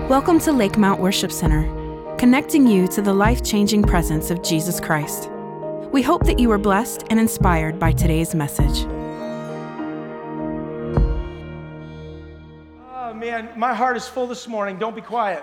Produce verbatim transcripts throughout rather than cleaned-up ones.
Welcome to Lake Mount Worship Center, connecting you to the life-changing presence of Jesus Christ. We hope that you are blessed and inspired by today's message. Oh man, my heart is full this morning. Don't be quiet.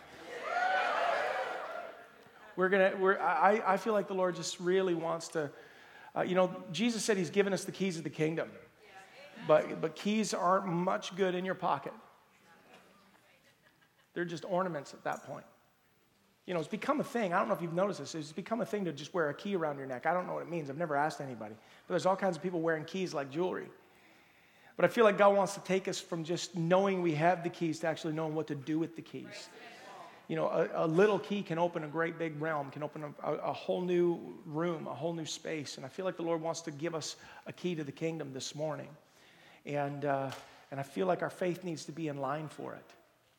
We're gonna. We're. I. I feel like the Lord just really wants to. Uh, you know, Jesus said He's given us the keys of the kingdom, but but keys aren't much good in your pocket. They're just ornaments at that point. You know, it's become a thing. I don't know if you've noticed this. It's become a thing to just wear a key around your neck. I don't know what it means. I've never asked anybody. But there's all kinds of people wearing keys like jewelry. But I feel like God wants to take us from just knowing we have the keys to actually knowing what to do with the keys. You know, a, a little key can open a great big realm, can open a, a, a whole new room, a whole new space. And I feel like the Lord wants to give us a key to the kingdom this morning. And, uh, and I feel like our faith needs to be in line for it.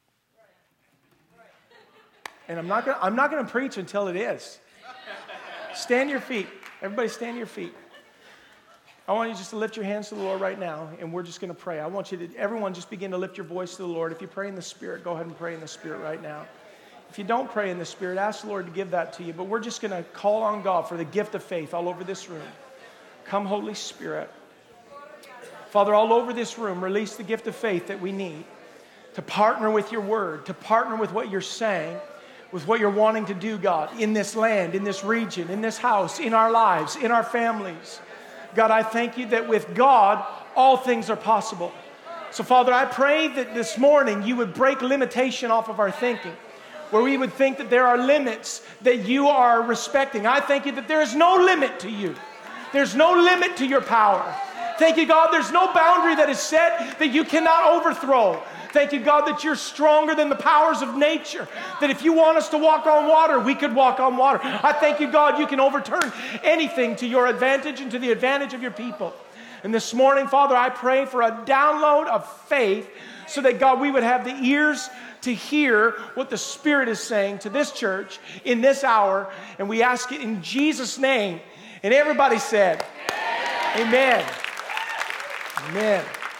And I'm not gonna, I'm not going to preach until it is. Stand your feet. Everybody stand your feet. I want you just to lift your hands to the Lord right now, and we're just going to pray. I want you to, everyone just begin to lift your voice to the Lord. If you pray in the Spirit, go ahead and pray in the Spirit right now. If you don't pray in the Spirit, ask the Lord to give that to you. But we're just going to call on God for the gift of faith all over this room. Come, Holy Spirit. Father, all over this room, release the gift of faith that we need to partner with your word, to partner with what you're saying, with what you're wanting to do, God, in this land, in this region, in this house, in our lives, in our families. God, I thank you that with God, all things are possible. So, Father, I pray that this morning you would break limitation off of our thinking, where we would think that there are limits that you are respecting. I thank you that there is no limit to you. There's no limit to your power. Thank you, God, there's no boundary that is set that you cannot overthrow. Thank you, God, that you're stronger than the powers of nature. That if you want us to walk on water, we could walk on water. I thank you, God, you can overturn anything to your advantage and to the advantage of your people. And this morning, Father, I pray for a download of faith so that, God, we would have the ears to hear what the Spirit is saying to this church in this hour. And we ask it in Jesus' name. And everybody said, Amen. Amen.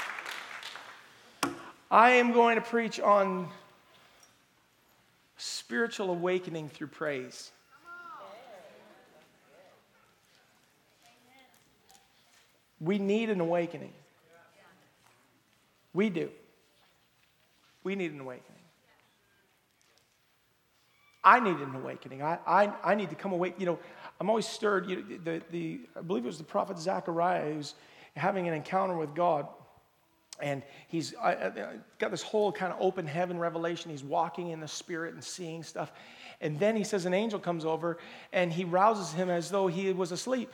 I am going to preach on spiritual awakening through praise. We need an awakening. We do. We need an awakening. I need an awakening. I, I, I need to come awake. You know, I'm always stirred. You know, the, the, I believe it was the prophet Zechariah who's having an encounter with God. And he's I, I got this whole kind of open heaven revelation. He's walking in the Spirit and seeing stuff. And then he says an angel comes over and he rouses him as though he was asleep.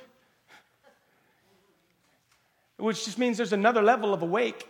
Which just means there's another level of awake.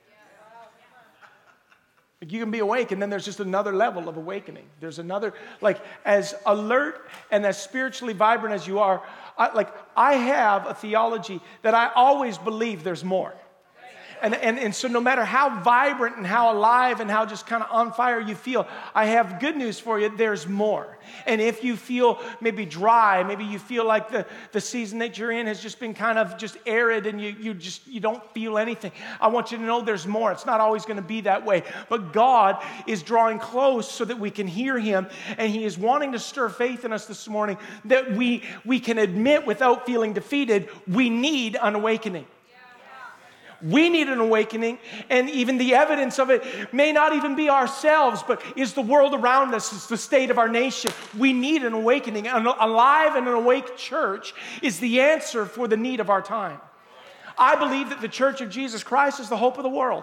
Like you can be awake and then there's just another level of awakening. There's another, like as alert and as spiritually vibrant as you are, I, like I have a theology that I always believe there's more. And, and, and so no matter how vibrant and how alive and how just kind of on fire you feel, I have good news for you. There's more. And if you feel maybe dry, maybe you feel like the, the season that you're in has just been kind of just arid and you, you just you don't feel anything, I want you to know there's more. It's not always going to be that way. But God is drawing close so that we can hear Him. And He is wanting to stir faith in us this morning that we, we can admit without feeling defeated, we need an awakening. We need an awakening, and even the evidence of it may not even be ourselves, but is the world around us, is the state of our nation. We need an awakening. An alive and an awake church is the answer for the need of our time. I believe that the Church of Jesus Christ is the hope of the world.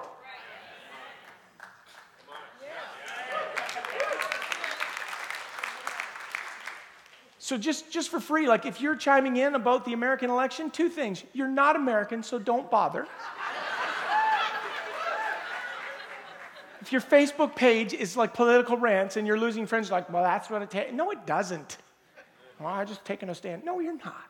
So just, just for free, like if you're chiming in about the American election, two things. You're not American, so don't bother. If your Facebook page is like political rants and you're losing friends, like, well, that's what it takes. No, it doesn't. Well, I'm just taking a stand. No, you're not.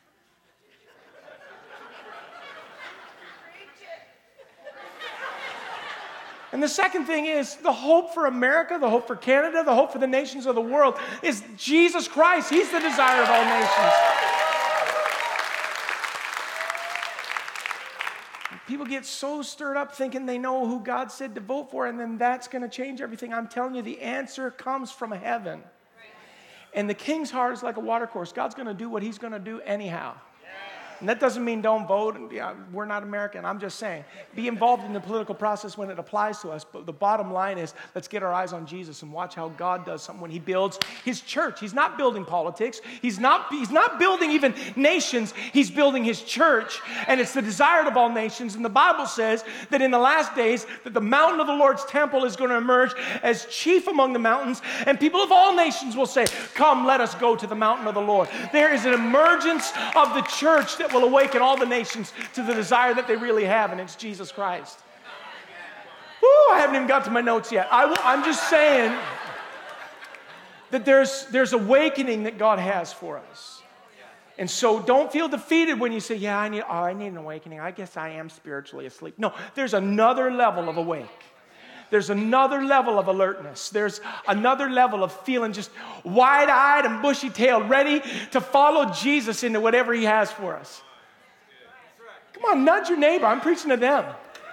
And the second thing is the hope for America, the hope for Canada, the hope for the nations of the world is Jesus Christ. He's the desire of all nations. people get so stirred up thinking they know who God said to vote for, and then that's going to change everything. I'm telling you, the answer comes from heaven. Right. And the king's heart is like a water course. God's going to do what he's going to do anyhow. And that doesn't mean don't vote. And, yeah, we're not American. I'm just saying, be involved in the political process when it applies to us. But the bottom line is, let's get our eyes on Jesus and watch how God does something when he builds his church. He's not building politics. He's not, he's not building even nations. He's building his church. And it's the desire of all nations. And the Bible says that in the last days, that the mountain of the Lord's temple is going to emerge as chief among the mountains. And people of all nations will say, come, let us go to the mountain of the Lord. There is an emergence of the church that will awaken all the nations to the desire that they really have, and it's Jesus Christ. Woo, I haven't even got to my notes yet. I will, I'm just saying that there's, there's awakening that God has for us. And so don't feel defeated when you say, yeah, I need, oh, I need an awakening. I guess I am spiritually asleep. No, there's another level of awake. There's another level of alertness. There's another level of feeling just wide-eyed and bushy-tailed, ready to follow Jesus into whatever he has for us. Come on, nudge your neighbor. I'm preaching to them.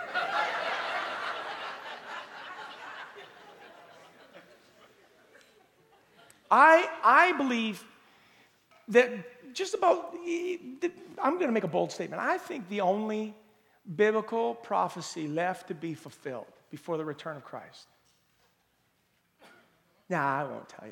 I, I believe that just about, I'm going to make a bold statement. I think the only biblical prophecy left to be fulfilled before the return of Christ. Nah, I won't tell you.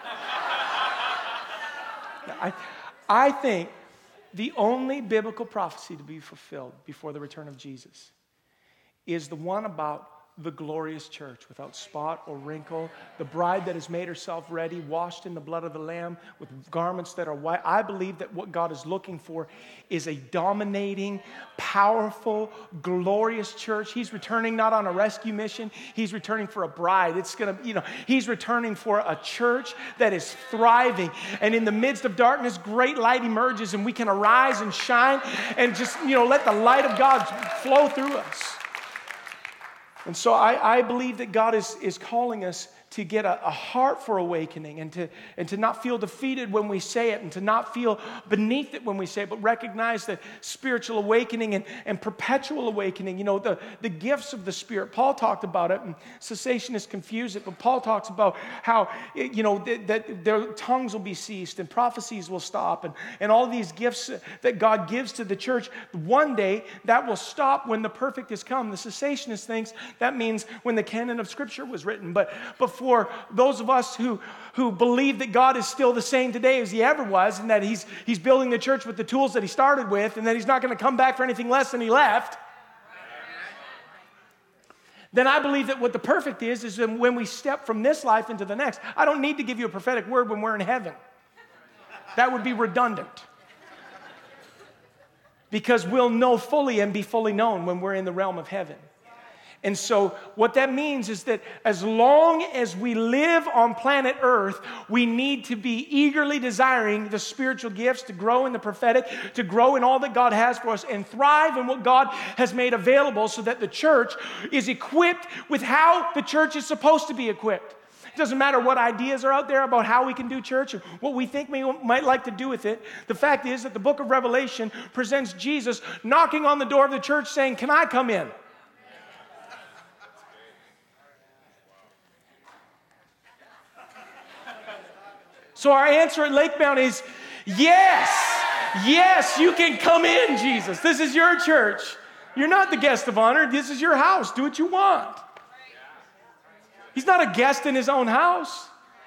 no, I, I think the only biblical prophecy to be fulfilled before the return of Jesus is the one about the glorious church without spot or wrinkle, the bride that has made herself ready, washed in the blood of the Lamb with garments that are white. I believe that what God is looking for is a dominating, powerful, glorious church. He's returning not on a rescue mission. He's returning for a bride. It's going to, you know, he's returning for a church that is thriving. And in the midst of darkness, great light emerges, and we can arise and shine and just, you know, let the light of God flow through us. And so I, I believe that God is, is calling us to get a, a heart for awakening and to, and to not feel defeated when we say it and to not feel beneath it when we say it, but recognize that spiritual awakening and, and perpetual awakening, you know, the, the gifts of the Spirit. Paul talked about it, and cessationists confuse it, but Paul talks about how, you know, that, that their tongues will be ceased and prophecies will stop and, and all these gifts that God gives to the church. One day, that will stop when the perfect has come. The cessationist thinks that means when the canon of Scripture was written, but before For those of us who, who believe that God is still the same today as he ever was, and that he's, he's building the church with the tools that he started with, and that he's not going to come back for anything less than he left, then I believe that what the perfect is, is when we step from this life into the next. I don't need to give you a prophetic word when we're in heaven. That would be redundant. Because we'll know fully and be fully known when we're in the realm of heaven. And so what that means is that as long as we live on planet Earth, we need to be eagerly desiring the spiritual gifts, to grow in the prophetic, to grow in all that God has for us, and thrive in what God has made available so that the church is equipped with how the church is supposed to be equipped. It doesn't matter what ideas are out there about how we can do church or what we think we might like to do with it. The fact is that the book of Revelation presents Jesus knocking on the door of the church saying, "Can I come in?" So our answer at Lake Mount is, yes, yes, you can come in, Jesus. This is your church. You're not the guest of honor. This is your house. Do what you want. He's not a guest in his own house.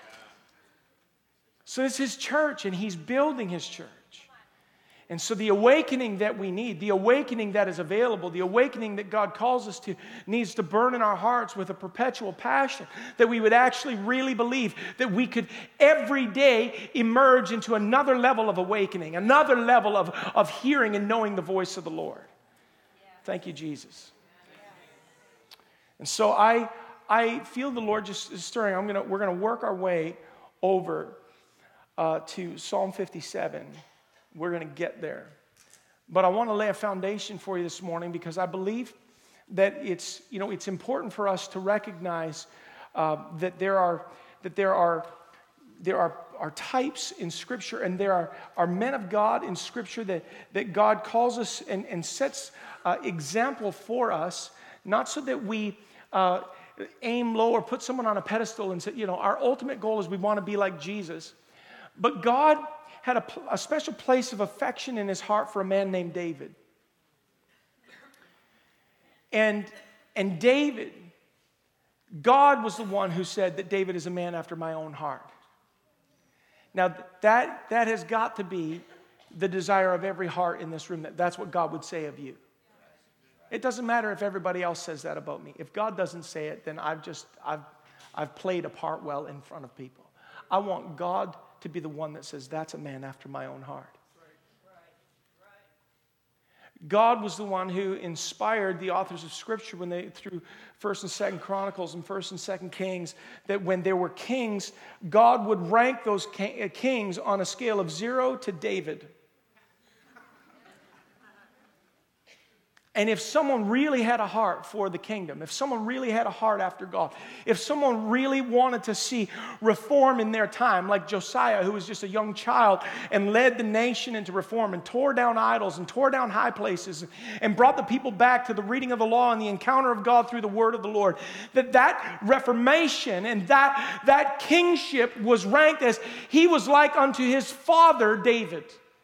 So it's his church, and he's building his church. And so the awakening that we need, the awakening that is available, the awakening that God calls us to, needs to burn in our hearts with a perpetual passion, that we would actually really believe that we could every day emerge into another level of awakening, another level of, of hearing and knowing the voice of the Lord. Yeah. Thank you, Jesus. Yeah. And so I, I feel the Lord just stirring. I'm gonna, we're going to work our way over uh, to Psalm fifty-seven. We're going to get there. But I want to lay a foundation for you this morning because I believe that it's, you know, it's important for us to recognize uh, that there are that there are there are are types in Scripture, and there are, are men of God in Scripture that, that God calls us and, and sets uh, example for us, not so that we uh, aim low or put someone on a pedestal and say, you know, our ultimate goal is we want to be like Jesus. But God had a, a special place of affection in his heart for a man named David. And, and David, God was the one who said that David is a man after my own heart. Now, that, that has got to be the desire of every heart in this room, that that's what God would say of you. It doesn't matter if everybody else says that about me. If God doesn't say it, then I've just, I've, I've played a part well in front of people. I want God to be the one that says, that's a man after my own heart. God was the one who inspired the authors of Scripture when they, through First and Second Chronicles and First and Second Kings, that when there were kings, God would rank those kings on a scale of zero to David. And if someone really had a heart for the kingdom, if someone really had a heart after God, if someone really wanted to see reform in their time, like Josiah, who was just a young child and led the nation into reform and tore down idols and tore down high places and brought the people back to the reading of the law and the encounter of God through the word of the Lord, that that reformation and that, that kingship was ranked as he was like unto his father David.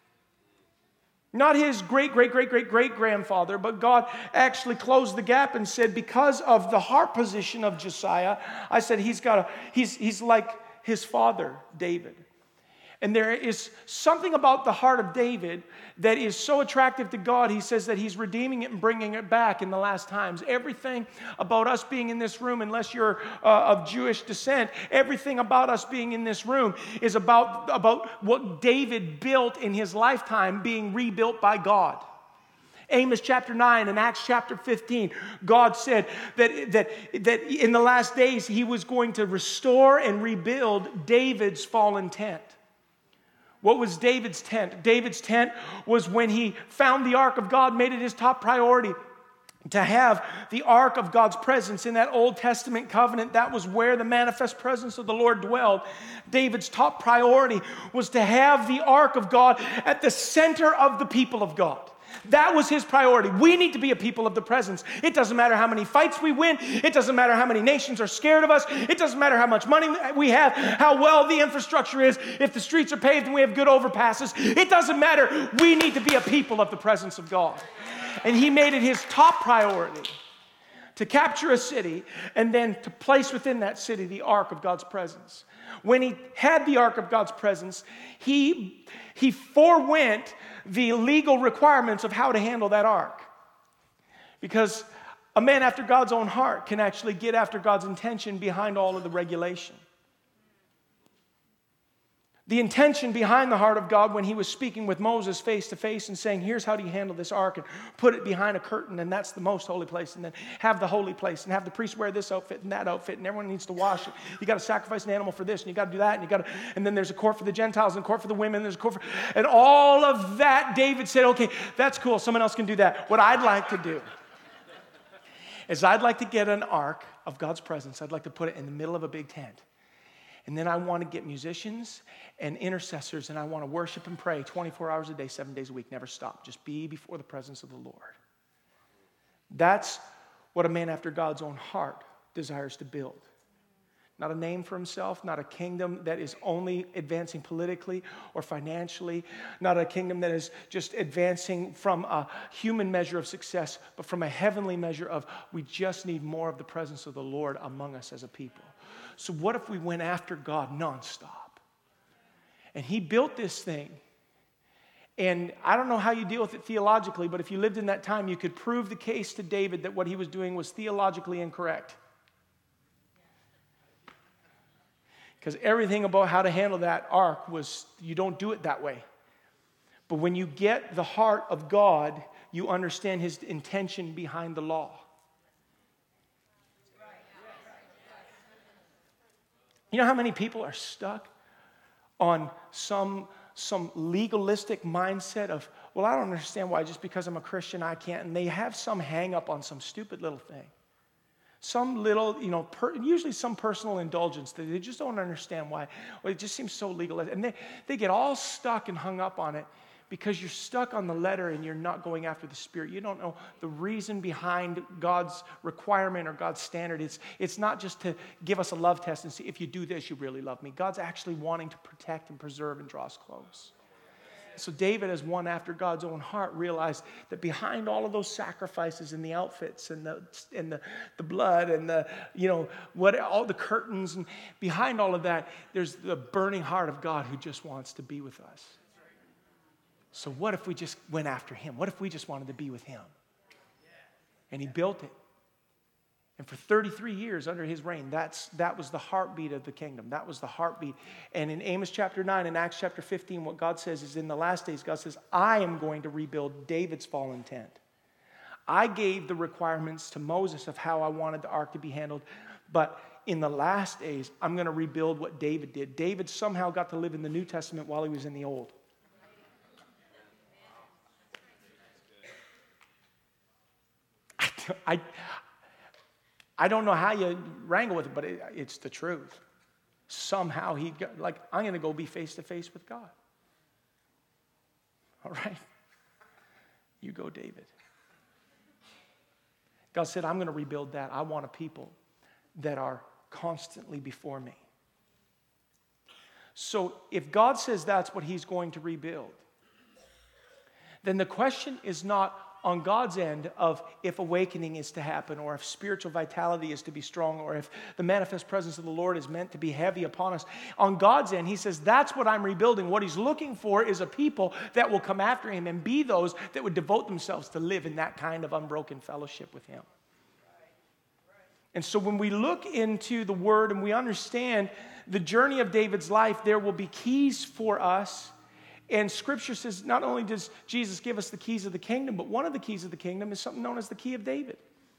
Not his great, great, great, great, great grandfather, but God actually closed the gap and said, because of the heart position of Josiah, I said he's got a, he's, he's like his father, David. And there is something about the heart of David that is so attractive to God, he says that he's redeeming it and bringing it back in the last times. Everything about us being in this room, unless you're uh, of Jewish descent, everything about us being in this room is about, about what David built in his lifetime being rebuilt by God. Amos chapter nine and Acts chapter fifteen, God said that, that, that in the last days he was going to restore and rebuild David's fallen tent. What was David's tent? David's tent was when he found the ark of God, made it his top priority to have the ark of God's presence in that Old Testament covenant. That was where the manifest presence of the Lord dwelled. David's top priority was to have the ark of God at the center of the people of God. That was his priority. We need to be a people of the presence. It doesn't matter how many fights we win. It doesn't matter how many nations are scared of us. It doesn't matter how much money we have, how well the infrastructure is, if the streets are paved and we have good overpasses. It doesn't matter. We need to be a people of the presence of God. And he made it his top priority to capture a city and then to place within that city the ark of God's presence. When he had the ark of God's presence, he, he forewent the legal requirements of how to handle that ark. Because a man after God's own heart can actually get after God's intention behind all of the regulation. The intention behind the heart of God when he was speaking with Moses face to face and saying, here's how do you handle this ark, and put it behind a curtain, and that's the most holy place, and then have the holy place, and have the priest wear this outfit and that outfit, and everyone needs to wash it. You got to sacrifice an animal for this, and you got to do that, and you got to, and then there's a court for the Gentiles and a court for the women, and there's a court for, and all of that. David said, okay, that's cool, someone else can do that. What I'd like to do is I'd like to get an ark of God's presence. I'd like to put it in the middle of a big tent. And then I want to get musicians and intercessors, and I want to worship and pray twenty-four hours a day, seven days a week, never stop. Just be before the presence of the Lord. That's what a man after God's own heart desires to build. Not a name for himself, not a kingdom that is only advancing politically or financially, not a kingdom that is just advancing from a human measure of success, but from a heavenly measure of we just need more of the presence of the Lord among us as a people. So what if we went after God nonstop? And he built this thing. And I don't know how you deal with it theologically, but if you lived in that time, you could prove the case to David that what he was doing was theologically incorrect. Because everything about how to handle that ark was, you don't do it that way. But when you get the heart of God, you understand his intention behind the law. You know how many people are stuck on some, some legalistic mindset of, well, I don't understand why just because I'm a Christian I can't, and they have some hang up on some stupid little thing. Some little, you know, per, usually some personal indulgence that they just don't understand why. Well, it just seems so legal. And they, they get all stuck and hung up on it because you're stuck on the letter and you're not going after the Spirit. You don't know the reason behind God's requirement or God's standard. It's, it's not just to give us a love test and see if you do this, you really love me. God's actually wanting to protect and preserve and draw us close. So David, as one after God's own heart, realized that behind all of those sacrifices and the outfits and the and the, the blood and the, you know, what all the curtains, and behind all of that, there's the burning heart of God who just wants to be with us. So what if we just went after him? What if we just wanted to be with him? And he built it. And for thirty-three years under his reign, that's, that was the heartbeat of the kingdom. That was the heartbeat. And in Amos chapter nine and Acts chapter fifteen, what God says is in the last days, God says, I am going to rebuild David's fallen tent. I gave the requirements to Moses of how I wanted the ark to be handled. But in the last days, I'm going to rebuild what David did. David somehow got to live in the New Testament while he was in the Old. I, I don't know how you wrangle with it, but it, it's the truth. Somehow he got, like, I'm going to go be face to face with God. All right? You go, David. God said, I'm going to rebuild that. I want a people that are constantly before me. So if God says that's what he's going to rebuild, then the question is not on God's end of if awakening is to happen, or if spiritual vitality is to be strong, or if the manifest presence of the Lord is meant to be heavy upon us. On God's end, he says, that's what I'm rebuilding. What he's looking for is a people that will come after him and be those that would devote themselves to live in that kind of unbroken fellowship with him. And so when we look into the Word and we understand the journey of David's life, there will be keys for us. And Scripture says not only does Jesus give us the keys of the kingdom, but one of the keys of the kingdom is something known as the key of David.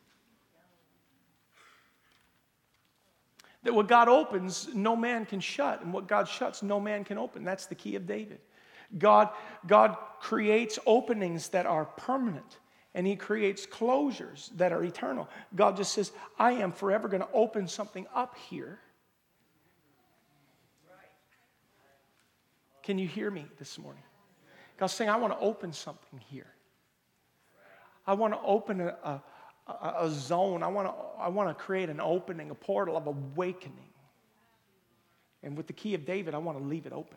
That what God opens, no man can shut. And what God shuts, no man can open. That's the key of David. God, God creates openings that are permanent. And he creates closures that are eternal. God just says, I am forever going to open something up here. Can you hear me this morning? God's saying, I want to open something here. I want to open a, a, a, a zone. I want to, I want to create an opening, a portal of awakening. And with the key of David, I want to leave it open.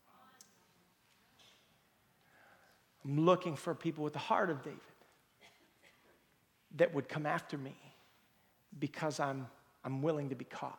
I'm looking for people with the heart of David that would come after me because I'm, I'm willing to be caught.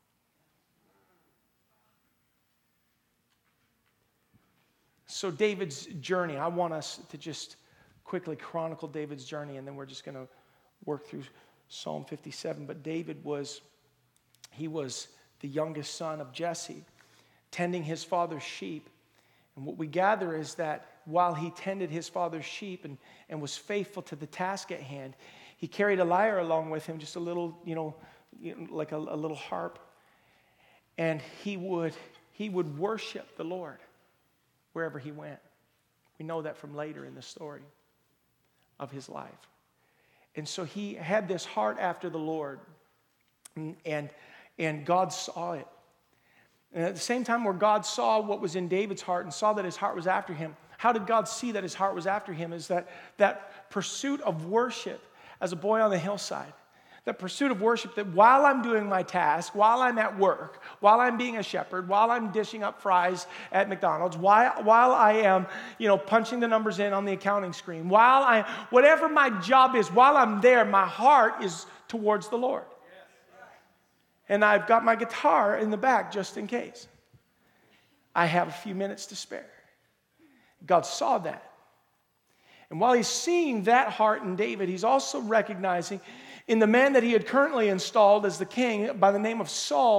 So David's journey, I want us to just quickly chronicle David's journey, and then we're just going to work through Psalm fifty-seven. But David was, he was the youngest son of Jesse, tending his father's sheep. And what we gather is that while he tended his father's sheep and, and was faithful to the task at hand, he carried a lyre along with him, just a little, you know, like a, a little harp. And he would, he would worship the Lord wherever he went. We know that from later in the story of his life. And so he had this heart after the Lord, and, and, and God saw it. And at the same time where God saw what was in David's heart and saw that his heart was after him, how did God see that his heart was after him? Is that that pursuit of worship as a boy on the hillside. That pursuit of worship, that while I'm doing my task, while I'm at work, while I'm being a shepherd, while I'm dishing up fries at McDonald's, while, while I am, you know, punching the numbers in on the accounting screen, while I, whatever my job is, while I'm there, my heart is towards the Lord. And I've got my guitar in the back just in case. I have a few minutes to spare. God saw that. And while he's seeing that heart in David, he's also recognizing in the man that he had currently installed as the king by the name of Saul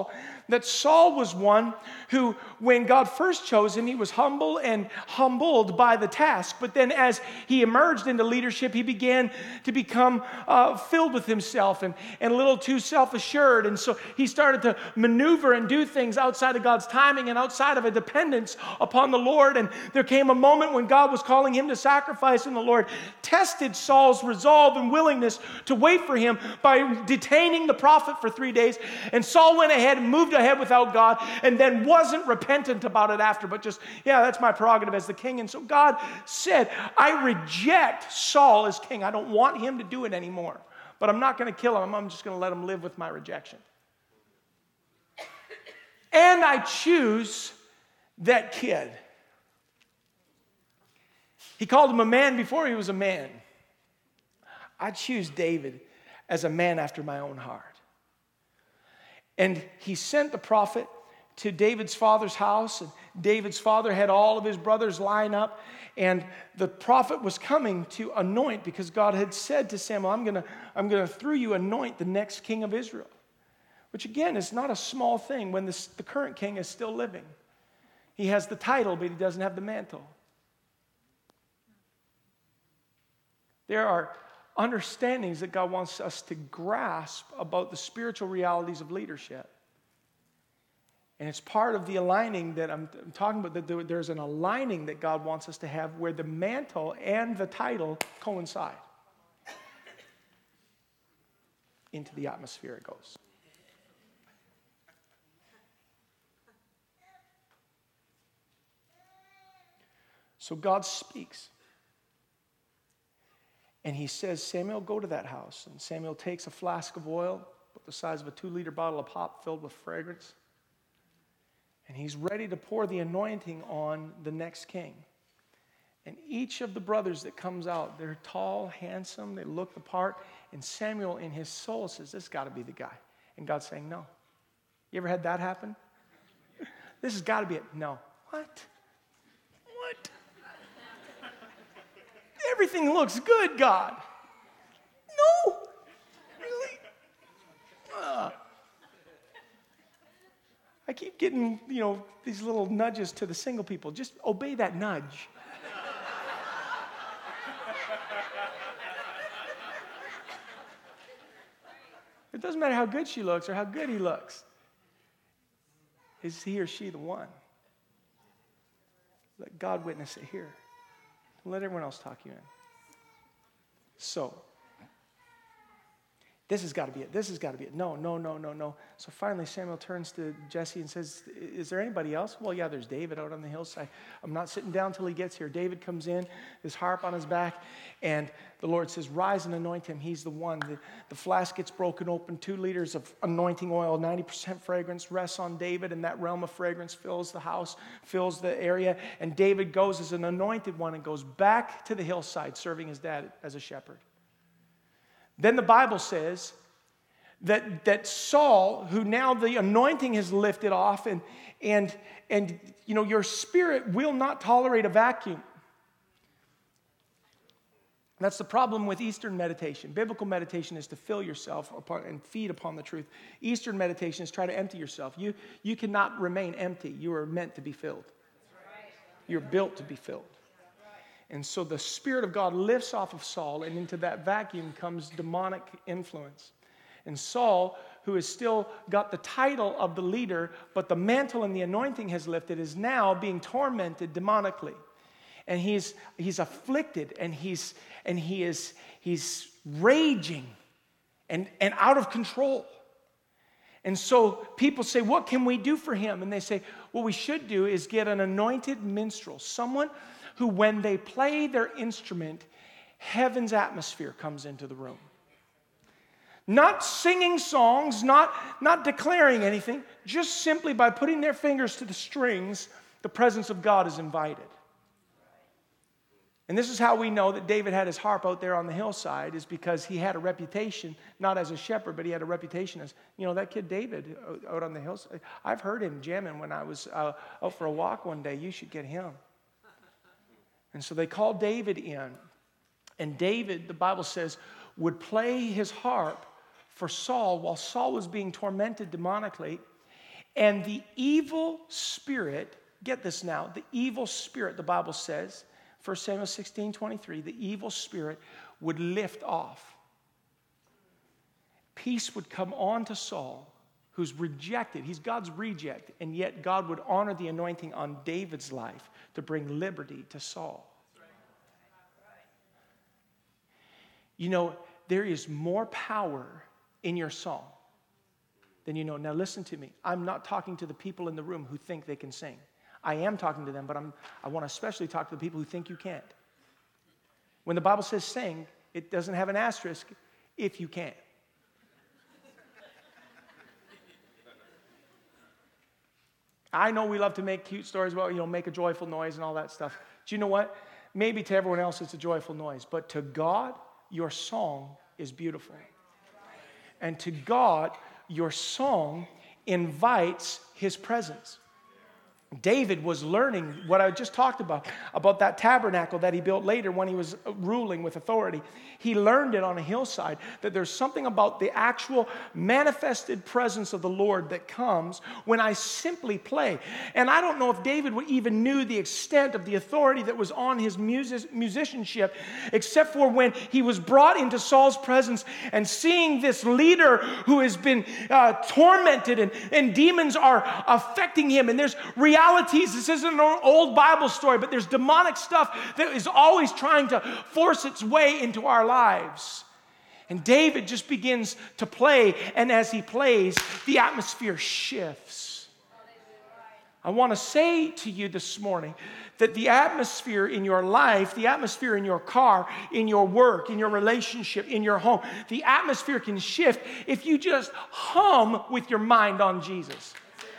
that Saul was one who, when God first chose him, he was humble and humbled by the task. But then as he emerged into leadership, he began to become uh, filled with himself and, and a little too self-assured. And so he started to maneuver and do things outside of God's timing and outside of a dependence upon the Lord. And there came a moment when God was calling him to sacrifice, and the Lord tested Saul's resolve and willingness to wait for him by detaining the prophet for three days. And Saul went ahead and moved ahead without God, and then wasn't repentant about it after, but just, yeah, that's my prerogative as the king. And so God said, I reject Saul as king. I don't want him to do it anymore, but I'm not going to kill him. I'm just going to let him live with my rejection. And I choose that kid. He called him a man before he was a man. I choose David as a man after my own heart. And he sent the prophet to David's father's house, and David's father had all of his brothers line up, and the prophet was coming to anoint, because God had said to Samuel, I'm going to I'm going to through you anoint the next king of Israel. Which again is not a small thing when this, the current king is still living. He has the title, but he doesn't have the mantle. There are understandings that God wants us to grasp about the spiritual realities of leadership. And it's part of the aligning that I'm, I'm talking about, that there, there's an aligning that God wants us to have where the mantle and the title coincide. Into the atmosphere it goes. So God speaks. And he says, Samuel, go to that house. And Samuel takes a flask of oil, about the size of a two-liter bottle of pop filled with fragrance. And he's ready to pour the anointing on the next king. And each of the brothers that comes out, they're tall, handsome, they look the part. And Samuel in his soul says, this has got to be the guy. And God's saying, no. You ever had that happen? This has got to be it. No. What? What? Everything looks good, God. No. Really? Uh, I keep getting, you know, these little nudges to the single people. Just obey that nudge. It doesn't matter how good she looks or how good he looks. Is he or she the one? Let God witness it here. Let everyone else talk you in. So, this has got to be it. This has got to be it. No, no, no, no, no. So finally Samuel turns to Jesse and says, is there anybody else? Well, yeah, there's David out on the hillside. I'm not sitting down till he gets here. David comes in, his harp on his back, and the Lord says, rise and anoint him. He's the one. The, the flask gets broken open. Two liters of anointing oil, ninety percent fragrance rests on David, and that realm of fragrance fills the house, fills the area. And David goes as an anointed one and goes back to the hillside serving his dad as a shepherd. Then the Bible says that, that Saul, who now the anointing has lifted off, and, and, and you know, your spirit will not tolerate a vacuum. That's the problem with Eastern meditation. Biblical meditation is to fill yourself upon, and feed upon the truth. Eastern meditation is try to empty yourself. You, you cannot remain empty. You are meant to be filled. You're built to be filled. And so the Spirit of God lifts off of Saul, and into that vacuum comes demonic influence. And Saul, who has still got the title of the leader, but the mantle and the anointing has lifted, is now being tormented demonically. And he's he's afflicted, and he's and he is he's raging and, and out of control. And so people say, what can we do for him? And they say, what we should do is get an anointed minstrel, someone who, when they play their instrument, heaven's atmosphere comes into the room. Not singing songs, not, not declaring anything, just simply by putting their fingers to the strings, the presence of God is invited. And this is how we know that David had his harp out there on the hillside, is because he had a reputation, not as a shepherd, but he had a reputation as, you know, that kid David out on the hillside. I've heard him jamming when I was uh, out for a walk one day. You should get him. And so they called David in. And David, the Bible says, would play his harp for Saul while Saul was being tormented demonically. And the evil spirit, get this now, the evil spirit, the Bible says, First Samuel sixteen twenty-three, the evil spirit would lift off. Peace would come on to Saul, who's rejected. He's God's reject, and yet God would honor the anointing on David's life to bring liberty to Saul. You know, there is more power in your song than you know. Now listen to me. I'm not talking to the people in the room who think they can sing. I am talking to them, but I'm, I want to especially talk to the people who think you can't. When the Bible says sing, it doesn't have an asterisk if you can't. I know we love to make cute stories about, you know, make a joyful noise and all that stuff. Do you know what? Maybe to everyone else it's a joyful noise, but to God, your song is beautiful. And to God, your song invites His presence. David was learning what I just talked about, about that tabernacle that he built later when he was ruling with authority. He learned it on a hillside, that there's something about the actual manifested presence of the Lord that comes when I simply play. And I don't know if David even knew the extent of the authority that was on his music, musicianship, except for when he was brought into Saul's presence and seeing this leader who has been uh, tormented and, and demons are affecting him. And there's reality. This isn't an old Bible story, but there's demonic stuff that is always trying to force its way into our lives. And David just begins to play, and as he plays, the atmosphere shifts. I want to say to you this morning that the atmosphere in your life, the atmosphere in your car, in your work, in your relationship, in your home, the atmosphere can shift if you just hum with your mind on Jesus.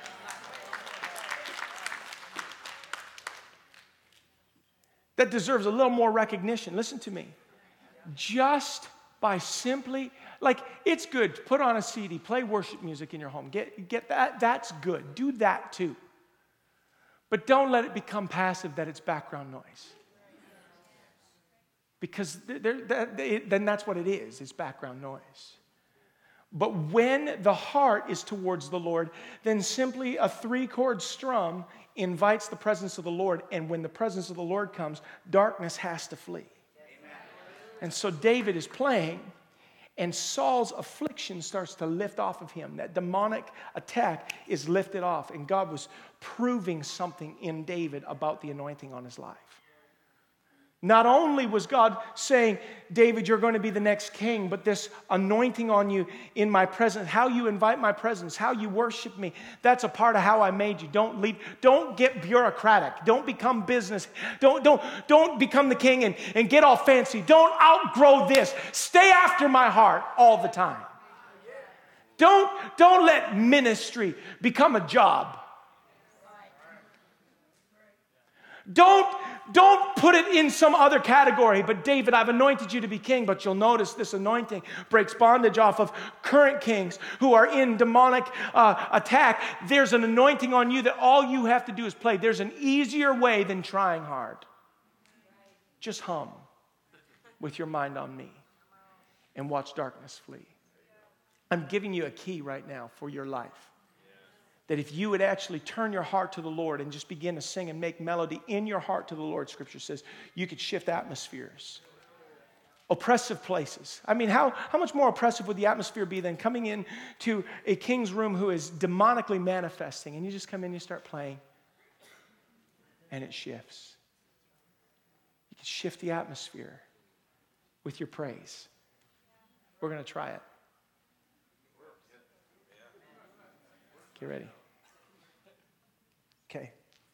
That deserves a little more recognition. Listen to me. Just by simply, like, it's good to put on a C D, play worship music in your home. Get, get that. That's good. Do that too. But don't let it become passive that it's background noise. Because there, there, then that's what it is. It's background noise. But when the heart is towards the Lord, then simply a three-chord strum invites the presence of the Lord. And when the presence of the Lord comes, darkness has to flee. Amen. And so David is playing, and Saul's affliction starts to lift off of him. That demonic attack is lifted off. And God was proving something in David about the anointing on his life. Not only was God saying, David, you're going to be the next king, but this anointing on you in my presence, how you invite my presence, how you worship me, that's a part of how I made you. Don't leave, don't get bureaucratic. Don't become business. Don't, don't, don't become the king and, and get all fancy. Don't outgrow this. Stay after my heart all the time. Don't, don't let ministry become a job. Don't, don't put it in some other category. But David, I've anointed you to be king. But you'll notice this anointing breaks bondage off of current kings who are in demonic uh, attack. There's an anointing on you that all you have to do is play. There's an easier way than trying hard. Just hum with your mind on me and watch darkness flee. I'm giving you a key right now for your life. That if you would actually turn your heart to the Lord and just begin to sing and make melody in your heart to the Lord, Scripture says, you could shift atmospheres. Oppressive places. I mean, how, how much more oppressive would the atmosphere be than coming into a king's room who is demonically manifesting, and you just come in and you start playing, and it shifts. You can shift the atmosphere with your praise. We're going to try it. Get ready. Okay.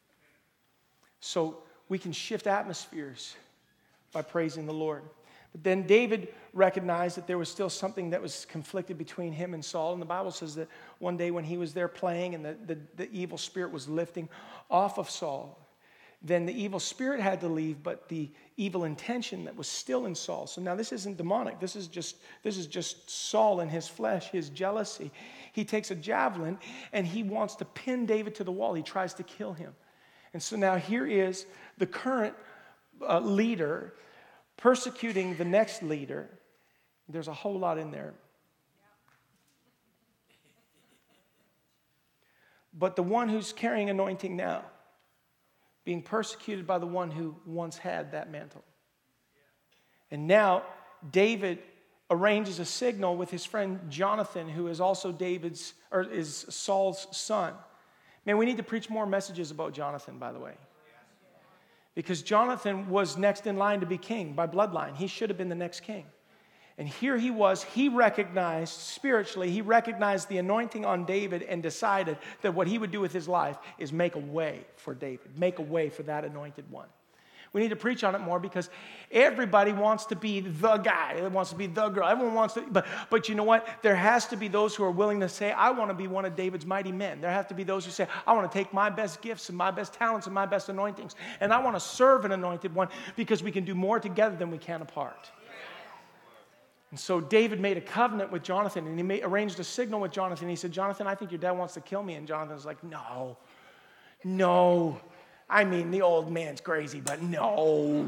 So we can shift atmospheres by praising the Lord. But then David recognized that there was still something that was conflicted between him and Saul. And the Bible says that one day when he was there playing and the, the, the evil spirit was lifting off of Saul, then the evil spirit had to leave, but the evil intention that was still in Saul. So now this isn't demonic. This is just this is just Saul in his flesh, his jealousy. He takes a javelin and he wants to pin David to the wall. He tries to kill him. And so now here is the current uh, leader persecuting the next leader. There's a whole lot in there. but the one who's carrying anointing now, being persecuted by the one who once had that mantle. And now David arranges a signal with his friend Jonathan, who is also David's, or is Saul's son. Man, we need to preach more messages about Jonathan, by the way. Because Jonathan was next in line to be king by bloodline. He should have been the next king. And here he was, he recognized spiritually, he recognized the anointing on David and decided that what he would do with his life is make a way for David, make a way for that anointed one. We need to preach on it more because everybody wants to be the guy. Everyone wants to be the girl. Everyone wants to, but, but you know what? There has to be those who are willing to say, I want to be one of David's mighty men. There have to be those who say, I want to take my best gifts and my best talents and my best anointings, and I want to serve an anointed one because we can do more together than we can apart. And so David made a covenant with Jonathan, and he made, arranged a signal with Jonathan. He said, Jonathan, I think your dad wants to kill me. And Jonathan's like, no, no. I mean, the old man's crazy, but no.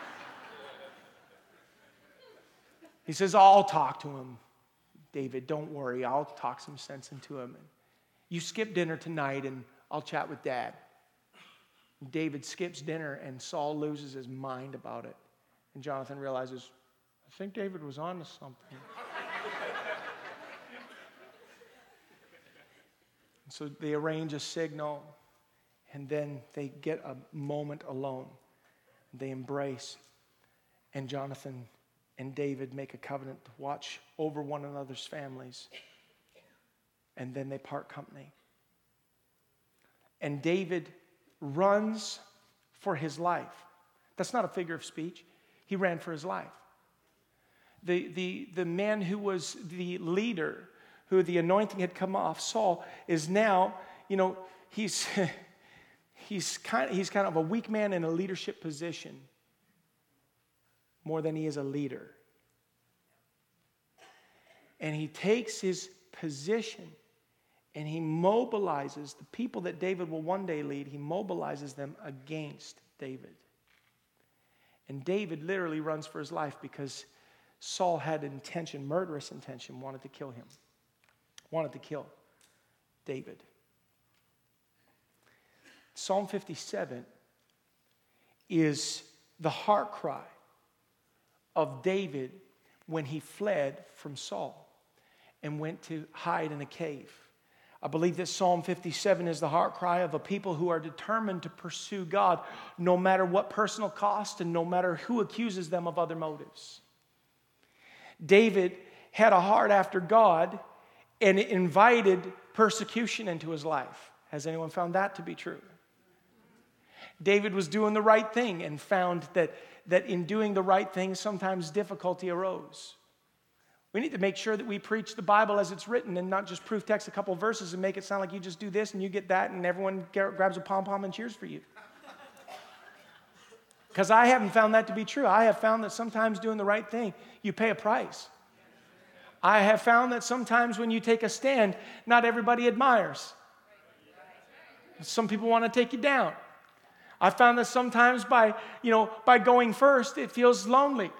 He says, I'll talk to him. David, don't worry. I'll talk some sense into him. You skip dinner tonight, and I'll chat with Dad. David skips dinner, and Saul loses his mind about it. And Jonathan realizes, I think David was on to something. So they arrange a signal. And then they get a moment alone. They embrace. And Jonathan and David make a covenant to watch over one another's families. And then they part company. And David runs for his life. That's not a figure of speech. He ran for his life. The, the, the man who was the leader, who the anointing had come off, Saul, is now, you know, he's... He's kind, of, he's kind of a weak man in a leadership position more than he is a leader. And he takes his position and he mobilizes the people that David will one day lead. He mobilizes them against David. And David literally runs for his life because Saul had intention, murderous intention, wanted to kill him, wanted to kill David. Psalm fifty-seven is the heart cry of David when he fled from Saul and went to hide in a cave. I believe that Psalm fifty-seven is the heart cry of a people who are determined to pursue God no matter what personal cost and no matter who accuses them of other motives. David had a heart after God and it invited persecution into his life. Has anyone found that to be true? David was doing the right thing and found that, that in doing the right thing, sometimes difficulty arose. We need to make sure that we preach the Bible as it's written and not just proof text a couple verses and make it sound like you just do this and you get that and everyone grabs a pom-pom and cheers for you. Because I haven't found that to be true. I have found that sometimes doing the right thing, you pay a price. I have found that sometimes when you take a stand, not everybody admires. Some people want to take you down. I found that sometimes by, you know, by going first, it feels lonely.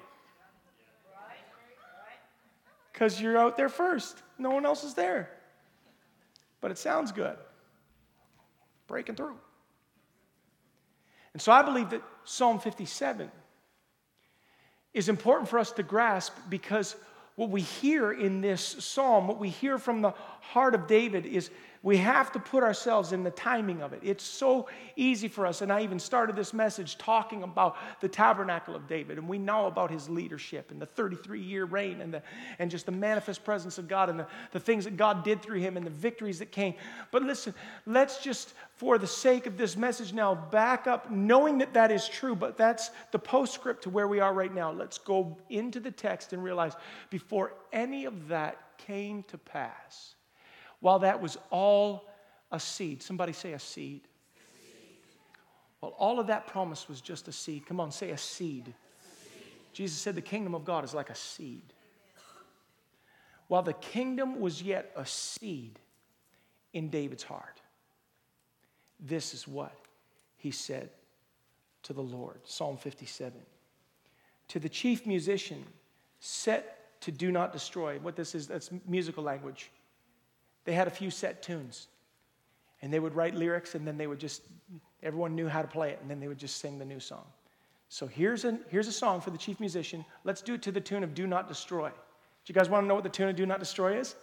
Because you're out there first. No one else is there. But it sounds good. Breaking through. And so I believe that Psalm fifty-seven is important for us to grasp because what we hear in this psalm, what we hear from the heart of David is we have to put ourselves in the timing of it. It's so easy for us, and I even started this message talking about the tabernacle of David, and we know about his leadership and the thirty-three-year reign and, the, and just the manifest presence of God and the, the things that God did through him and the victories that came. But listen, let's just, for the sake of this message now, back up, knowing that that is true, but that's the postscript to where we are right now. Let's go into the text and realize before any of that came to pass, while that was all a seed. Somebody say a seed. Well, all of that promise was just a seed. Come on, say a seed. seed. Jesus said the kingdom of God is like a seed. While the kingdom was yet a seed in David's heart, this is what he said to the Lord. Psalm fifty-seven. To the chief musician, set to do not destroy. What this is, that's musical language. They had a few set tunes. And they would write lyrics, and then they would just, everyone knew how to play it, and then they would just sing the new song. So here's a, here's a song for the chief musician. Let's do it to the tune of Do Not Destroy. Do you guys want to know what the tune of Do Not Destroy is?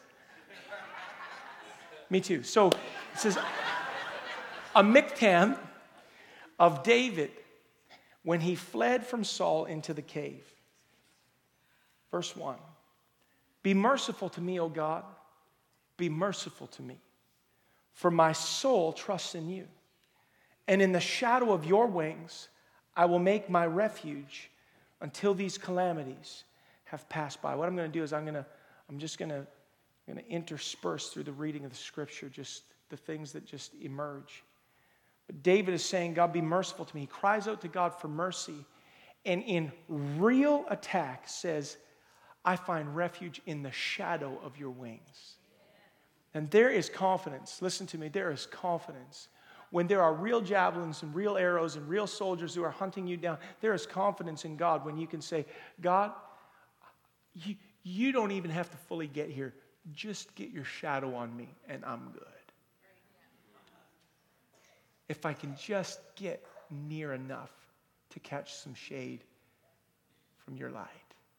Me too. So it says, a miktam of David when he fled from Saul into the cave. Verse one. Be merciful to me, O God. Be merciful to me. For my soul trusts in you. And in the shadow of your wings, I will make my refuge until these calamities have passed by. What I'm going to do is I'm going to, I'm just going to, I'm going to intersperse through the reading of the scripture just the things that just emerge. But David is saying, God, be merciful to me. He cries out to God for mercy. And in real attack says, I find refuge in the shadow of your wings. And there is confidence. Listen to me. There is confidence. When there are real javelins and real arrows and real soldiers who are hunting you down, there is confidence in God when you can say, God, you, you don't even have to fully get here. Just get your shadow on me and I'm good. If I can just get near enough to catch some shade from your light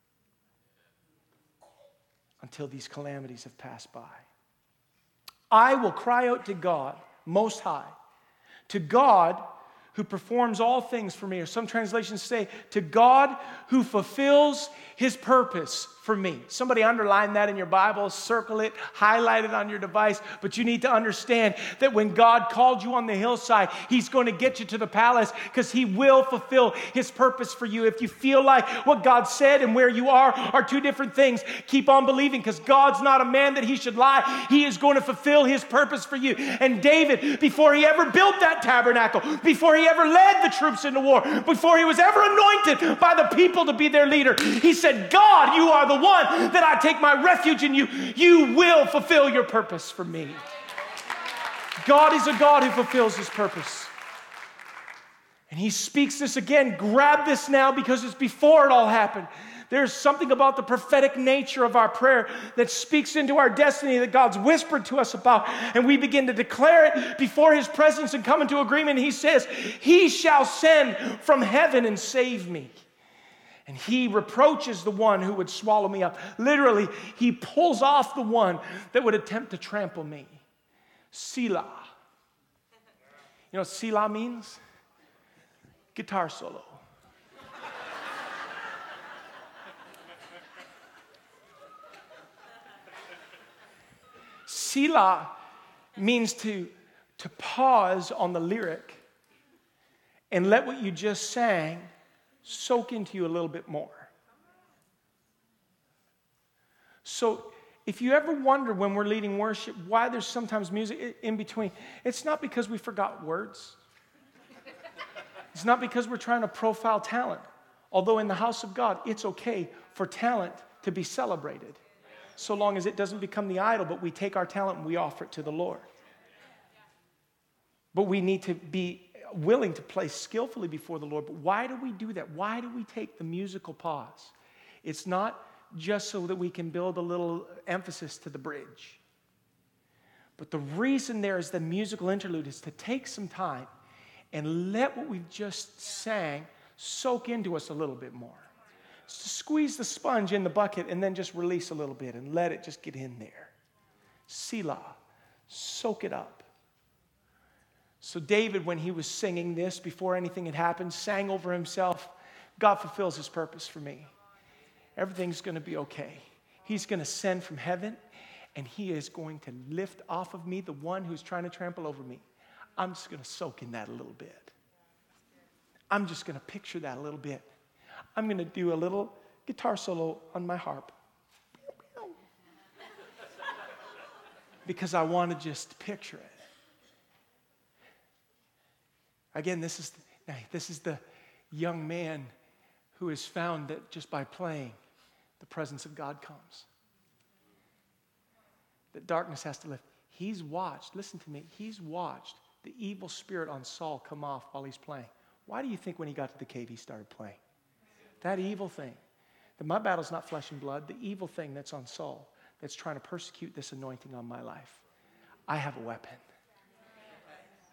until these calamities have passed by. I will cry out to God, Most High, to God who performs all things for me. Or some translations say, to God who fulfills his purpose for me. Somebody underline that in your Bible, circle it, highlight it on your device. But you need to understand that when God called you on the hillside, he's going to get you to the palace because he will fulfill his purpose for you. If you feel like what God said and where you are are two different things, keep on believing because God's not a man that he should lie. He is going to fulfill his purpose for you. And David, before he ever built that tabernacle, before he ever led the troops into war, before he was ever anointed by the people to be their leader, he said, God, you are the one that I take my refuge in you. You will fulfill your purpose for me. God is a God who fulfills his purpose. And he speaks this again. Grab this now because it's before it all happened. There's something about the prophetic nature of our prayer that speaks into our destiny that God's whispered to us about. And we begin to declare it before his presence and come into agreement. He says, he shall send from heaven and save me. And he reproaches the one who would swallow me up. Literally, he pulls off the one that would attempt to trample me. Selah. You know what Selah means? Guitar solo. Selah means to, to pause on the lyric and let what you just sang soak into you a little bit more. So if you ever wonder when we're leading worship why there's sometimes music in between, it's not because we forgot words. It's not because we're trying to profile talent. Although in the house of God, it's okay for talent to be celebrated, so long as it doesn't become the idol, but we take our talent and we offer it to the Lord. But we need to be willing to play skillfully before the Lord. But why do we do that? Why do we take the musical pause? It's not just so that we can build a little emphasis to the bridge. But the reason there is the musical interlude is to take some time and let what we've just sang soak into us a little bit more. It's to squeeze the sponge in the bucket and then just release a little bit and let it just get in there. Selah. Soak it up. So David, when he was singing this before anything had happened, sang over himself, God fulfills his purpose for me. Everything's going to be okay. He's going to send from heaven, and he is going to lift off of me the one who's trying to trample over me. I'm just going to soak in that a little bit. I'm just going to picture that a little bit. I'm going to do a little guitar solo on my harp. Because I want to just picture it. Again, this is, this is the young man who has found that just by playing, the presence of God comes. That darkness has to lift. He's watched, listen to me, he's watched the evil spirit on Saul come off while he's playing. Why do you think when he got to the cave he started playing? That evil thing. That my battle's not flesh and blood. The evil thing that's on Saul, that's trying to persecute this anointing on my life. I have a weapon.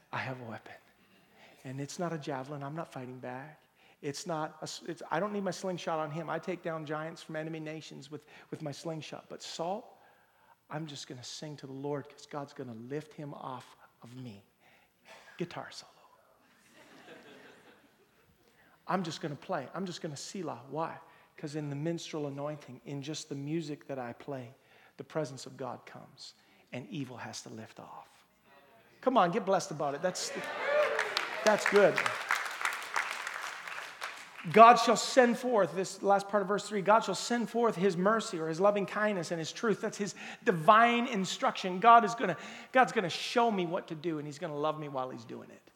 I have a weapon. And it's not a javelin. I'm not fighting back. It's not, a, it's, I don't need my slingshot on him. I take down giants from enemy nations with, with my slingshot. But Saul, I'm just going to sing to the Lord because God's going to lift him off of me. Guitar solo. I'm just going to play. I'm just going to Selah. Why? Because in the minstrel anointing, in just the music that I play, the presence of God comes and evil has to lift off. Come on, get blessed about it. That's, that's good. God shall send forth, this last part of verse three, God shall send forth his mercy or his loving kindness and his truth. That's his divine instruction. God is going to, God's going to show me what to do, and he's going to love me while he's doing it.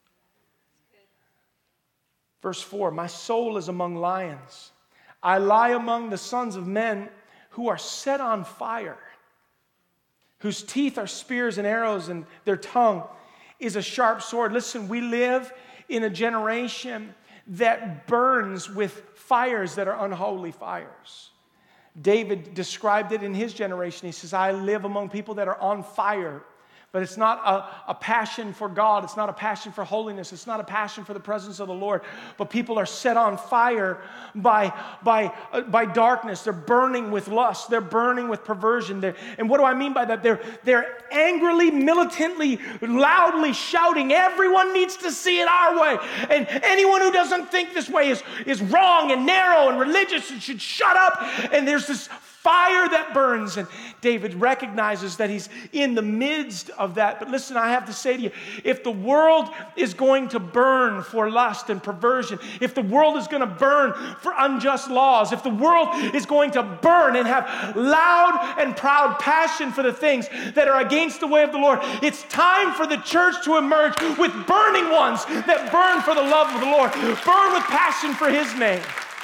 Verse four, my soul is among lions. I lie among the sons of men who are set on fire, whose teeth are spears and arrows, and their tongue is a sharp sword. Listen, we live in a generation that burns with fires that are unholy fires. David described it in his generation. He says, I live among people that are on fire. But it's not a, a passion for God. It's not a passion for holiness. It's not a passion for the presence of the Lord. But people are set on fire by, by, uh, by darkness. They're burning with lust. They're burning with perversion. They're, and what do I mean by that? They're, they're angrily, militantly, loudly shouting, everyone needs to see it our way. And anyone who doesn't think this way is, is wrong and narrow and religious and should shut up. And there's this fire that burns, and David recognizes that he's in the midst of that. But listen, I have to say to you, if the world is going to burn for lust and perversion, if the world is going to burn for unjust laws, if the world is going to burn and have loud and proud passion for the things that are against the way of the Lord, it's time for the church to emerge with burning ones that burn for the love of the Lord, burn with passion for his name.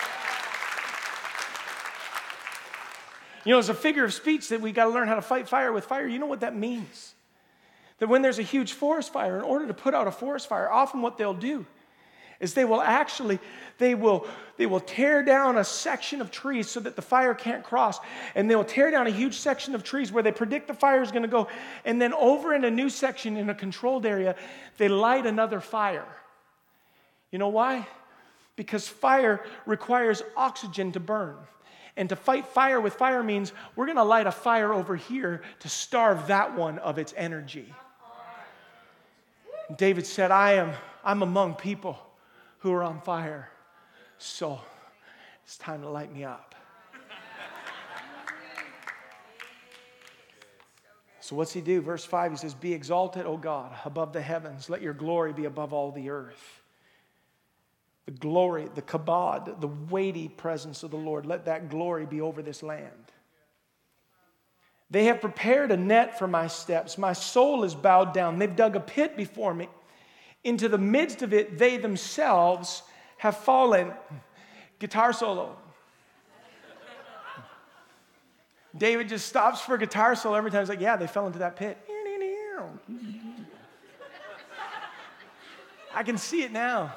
You know, it's a figure of speech that we got to learn how to fight fire with fire. You know what that means? That when there's a huge forest fire, in order to put out a forest fire, often what they'll do is they will actually, they will, they will tear down a section of trees so that the fire can't cross. And they'll tear down a huge section of trees where they predict the fire is going to go. And then over in a new section in a controlled area, they light another fire. You know why? Because fire requires oxygen to burn. And to fight fire with fire means we're going to light a fire over here to starve that one of its energy. And David said, I am I'm among people who are on fire. So it's time to light me up. So what's he do? Verse five, he says, be exalted, O God, above the heavens. Let your glory be above all the earth. The glory, the kabod, the weighty presence of the Lord, let that glory be over this land. They have prepared a net for my steps. My soul is bowed down. They've dug a pit before me. Into the midst of it, they themselves have fallen. Guitar solo. David just stops for a guitar solo every time. He's like, yeah, they fell into that pit. I can see it now.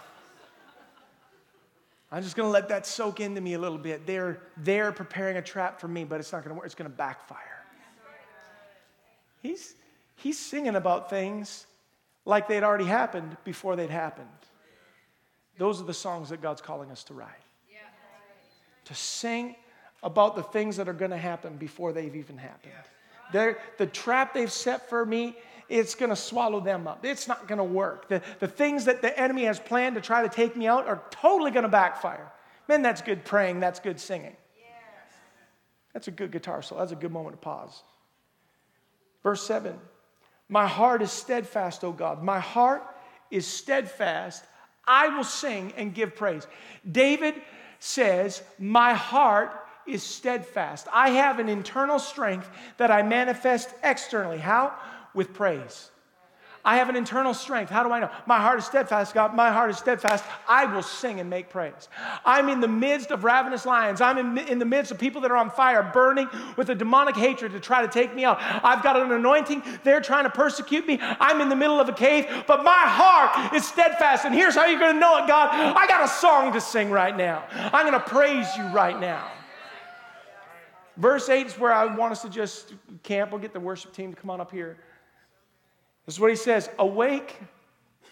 I'm just going to let that soak into me a little bit. They're, they're preparing a trap for me, but it's not going to work. It's going to backfire. He's, he's singing about things like they'd already happened before they'd happened. Those are the songs that God's calling us to write. To sing about the things that are going to happen before they've even happened. They're, the trap they've set for me, it's going to swallow them up. It's not going to work. The, the things that the enemy has planned to try to take me out are totally going to backfire. Man, that's good praying. That's good singing. That's a good guitar solo. That's a good moment to pause. Verse seven, my heart is steadfast, O God. My heart is steadfast. I will sing and give praise. David says, my heart is steadfast. I have an internal strength that I manifest externally. How? With praise. I have an internal strength. How do I know? My heart is steadfast, God. My heart is steadfast. I will sing and make praise. I'm in the midst of ravenous lions. I'm in, in the midst of people that are on fire, burning with a demonic hatred to try to take me out. I've got an anointing. They're trying to persecute me. I'm in the middle of a cave, but my heart is steadfast. And here's how you're going to know it, God. I got a song to sing right now. I'm going to praise you right now. Verse eight is where I want us to just camp. We'll get the worship team to come on up here. This is what he says. Awake,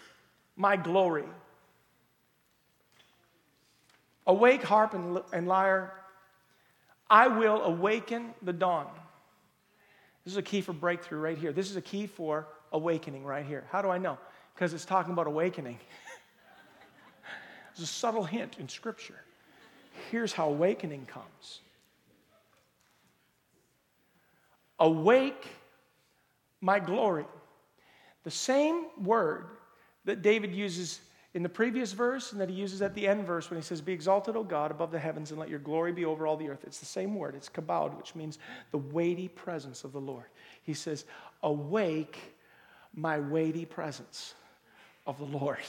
my glory. Awake, harp and, and lyre. I will awaken the dawn. This is a key for breakthrough right here. This is a key for awakening right here. How do I know? Because it's talking about awakening. There's a subtle hint in Scripture. Here's how awakening comes. Awake, my glory. The same word that David uses in the previous verse and that he uses at the end verse when he says, be exalted, O God, above the heavens, and let your glory be over all the earth. It's the same word. It's kabod, which means the weighty presence of the Lord. He says, awake my weighty presence of the Lord.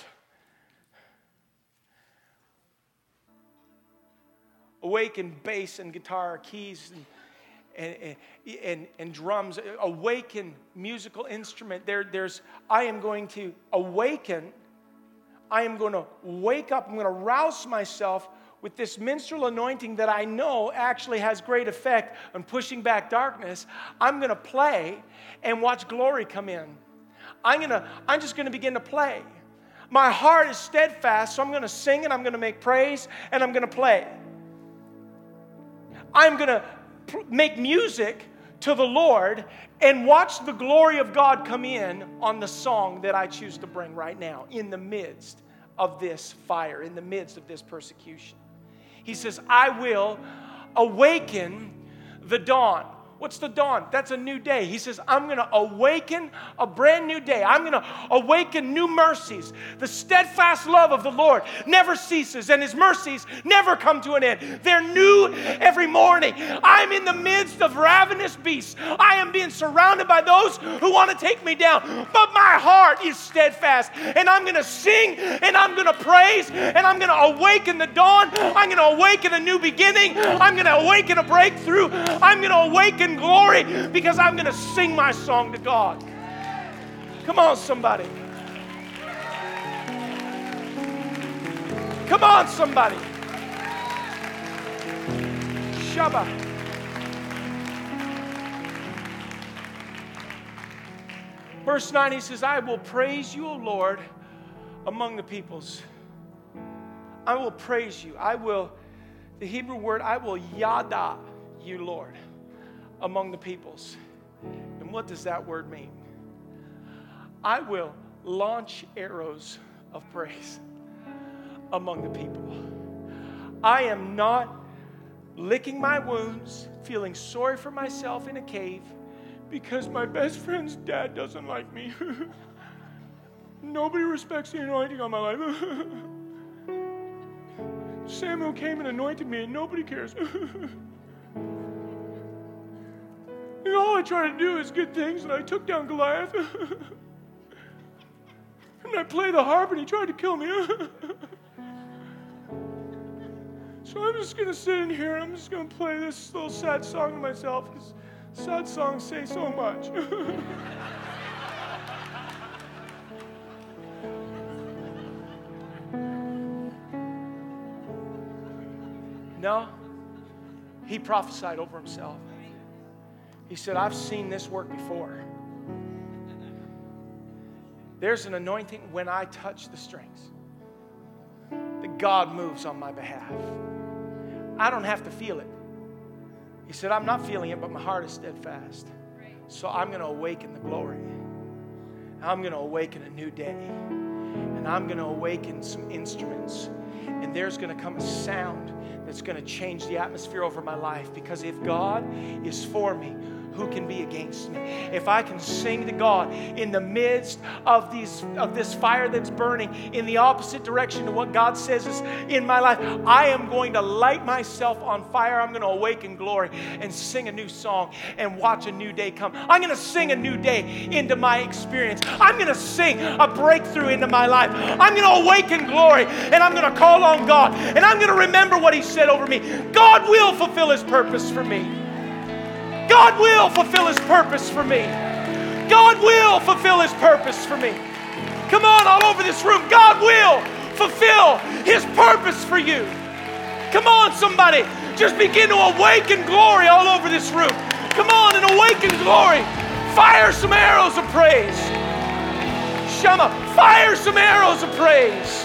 Awaken bass and guitar, keys and And, and, and drums, awaken musical instrument. There, there's, I am going to awaken. I am going to wake up. I'm going to rouse myself with this minstrel anointing that I know actually has great effect on pushing back darkness. I'm going to play and watch glory come in. I'm going to, I'm just going to begin to play. My heart is steadfast, so I'm going to sing and I'm going to make praise and I'm going to play. I'm going to make music to the Lord and watch the glory of God come in on the song that I choose to bring right now in the midst of this fire, in the midst of this persecution. He says, I will awaken the dawn. What's the dawn? That's a new day. He says, I'm going to awaken a brand new day. I'm going to awaken new mercies. The steadfast love of the Lord never ceases, and His mercies never come to an end. They're new every morning. I'm in the midst of ravenous beasts. I am being surrounded by those who want to take me down. But my heart is steadfast, and I'm going to sing, and I'm going to praise, and I'm going to awaken the dawn. I'm going to awaken a new beginning. I'm going to awaken a breakthrough. I'm going to awaken glory because I'm going to sing my song to God. Come on, somebody. Come on, somebody. Shabbat. Verse nine, he says, I will praise you, O Lord, among the peoples. I will praise you. I will, the Hebrew word, I will yada you, Lord, among the peoples. And what does that word mean? I will launch arrows of praise among the people. I am not licking my wounds, feeling sorry for myself in a cave because my best friend's dad doesn't like me. Nobody respects the anointing on my life. Samuel came and anointed me and nobody cares. And all I try to do is good things, and I took down Goliath. And I play the harp, and he tried to kill me. So I'm just going to sit in here, and I'm just going to play this little sad song to myself, because sad songs say so much. No, he prophesied over himself. He said, I've seen this work before. There's an anointing when I touch the strings that God moves on my behalf. I don't have to feel it. He said, I'm not feeling it, but my heart is steadfast. So I'm going to awaken the glory. I'm going to awaken a new day. And I'm going to awaken some instruments. And there's going to come a sound that's going to change the atmosphere over my life. Because if God is for me, who can be against me? If I can sing to God in the midst of these of this fire that's burning in the opposite direction to what God says is in my life, I am going to light myself on fire. I'm going to awaken glory and sing a new song and watch a new day come. I'm going to sing a new day into my experience. I'm going to sing a breakthrough into my life. I'm going to awaken glory, and I'm going to call on God, and I'm going to remember what He said over me. God will fulfill His purpose for me. God will fulfill His purpose for me. God will fulfill His purpose for me. Come on, all over this room. God will fulfill His purpose for you. Come on, somebody. Just begin to awaken glory all over this room. Come on and awaken glory. Fire some arrows of praise. Fire some arrows of praise.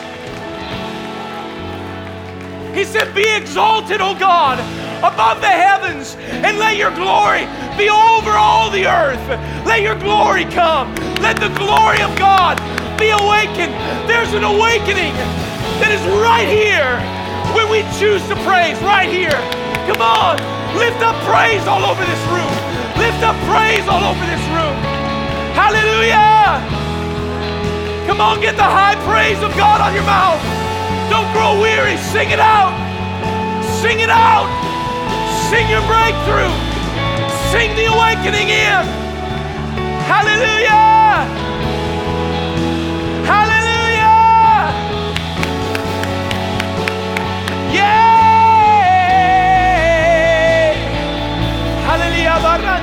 He said, be exalted, O God, above the heavens, and let your glory be over all the earth. Let your glory come. Let the glory of God be awakened. There's an awakening that is right here when we choose to praise, right here. Come on, lift up praise all over this room. Lift up praise all over this room. Hallelujah. Come on, get the high praise of God on your mouth. Don't grow weary. Sing it out. Sing it out. Sing your breakthrough. Sing the awakening in. Hallelujah. Hallelujah. Yay. Hallelujah.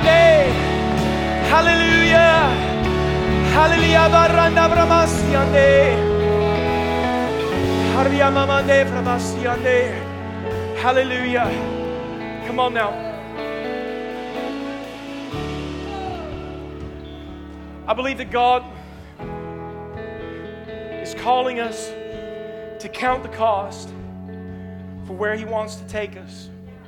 Hallelujah. Hallelujah. Baranda Bramasiande. Hariamamande Bramasiande. Hallelujah. Come on now. I believe that God is calling us to count the cost for where He wants to take us.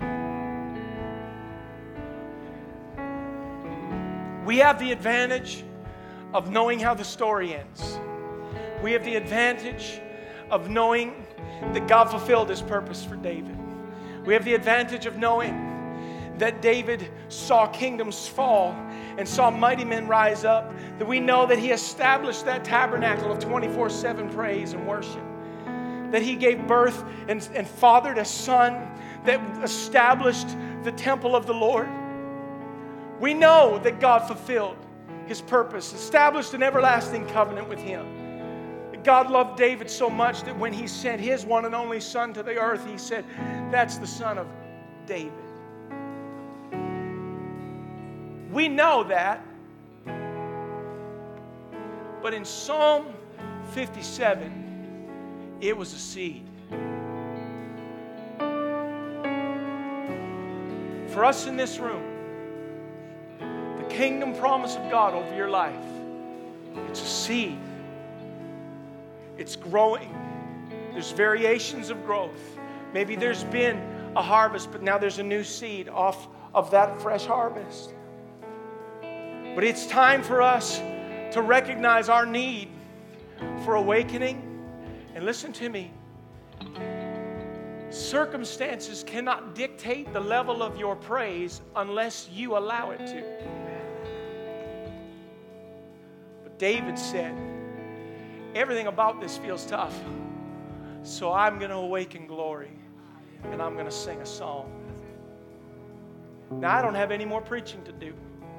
We have the advantage of knowing how the story ends. We have the advantage of knowing that God fulfilled His purpose for David. We have the advantage of knowing that David saw kingdoms fall and saw mighty men rise up, that we know that he established that tabernacle of twenty-four seven praise and worship, that he gave birth and, and fathered a son that established the temple of the Lord. We know that God fulfilled His purpose, established an everlasting covenant with him. God loved David so much that when He sent His one and only Son to the earth, He said, that's the Son of David. We know that. But in Psalm fifty-seven, it was a seed. For us in this room, the kingdom promise of God over your life, it's a seed. It's growing. There's variations of growth. Maybe there's been a harvest, but now there's a new seed off of that fresh harvest. But it's time for us to recognize our need for awakening. And listen to me. Circumstances cannot dictate the level of your praise unless you allow it to. But David said, everything about this feels tough, so I'm going to awaken glory, and I'm going to sing a song. Now, I don't have any more preaching to do.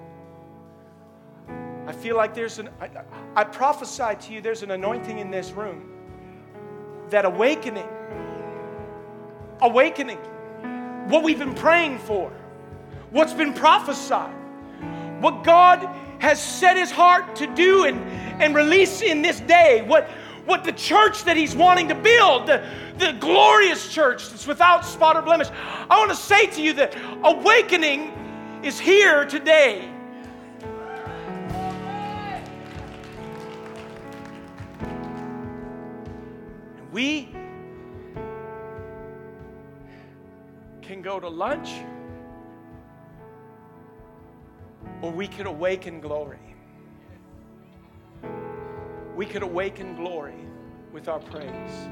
I feel like there's an, I, I prophesy to you, there's an anointing in this room. That awakening, awakening, what we've been praying for, what's been prophesied, what God has set His heart to do and, and release in this day, what, what the church that He's wanting to build, the, the glorious church that's without spot or blemish. I want to say to you that awakening is here today. And we can go to lunch, or we could awaken glory. We could awaken glory with our praise.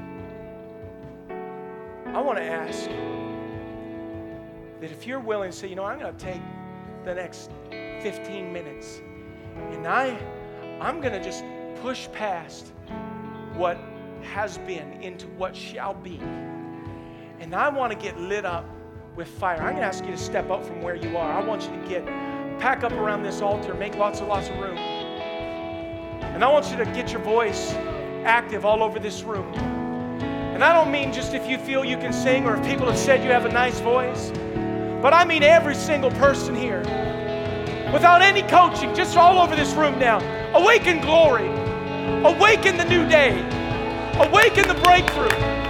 I want to ask that if you're willing to say, you know, I'm going to take the next fifteen minutes and I, I'm going to just push past what has been into what shall be. And I want to get lit up with fire. I'm going to ask you to step up from where you are. I want you to get pack up around this altar, make lots and lots of room. And I want you to get your voice active all over this room. And I don't mean just if you feel you can sing or if people have said you have a nice voice, but I mean every single person here. Without any coaching, just all over this room now. Awaken glory. Awaken the new day. Awaken the breakthrough.